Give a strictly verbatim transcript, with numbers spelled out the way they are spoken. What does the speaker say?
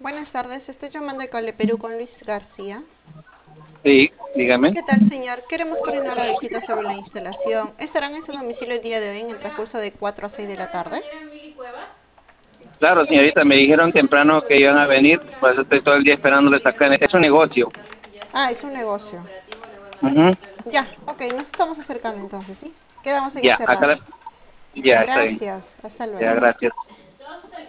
Buenas tardes, estoy llamando de Cole Perú con Luis García. Sí, dígame. ¿Qué tal, señor? Queremos coordinar la visita sobre la instalación. ¿Estarán en su domicilio el día de hoy en el transcurso de cuatro a seis de la tarde? Claro, señorita, me dijeron temprano que iban a venir, por eso estoy todo el día esperándoles acá. Es un negocio. Ah, es un negocio. Ujú. Ya, ok, nos estamos acercando entonces, ¿sí? Quedamos en Ya, ese acá, rato. la- ya está bien. Gracias, hasta Ya, luego. gracias.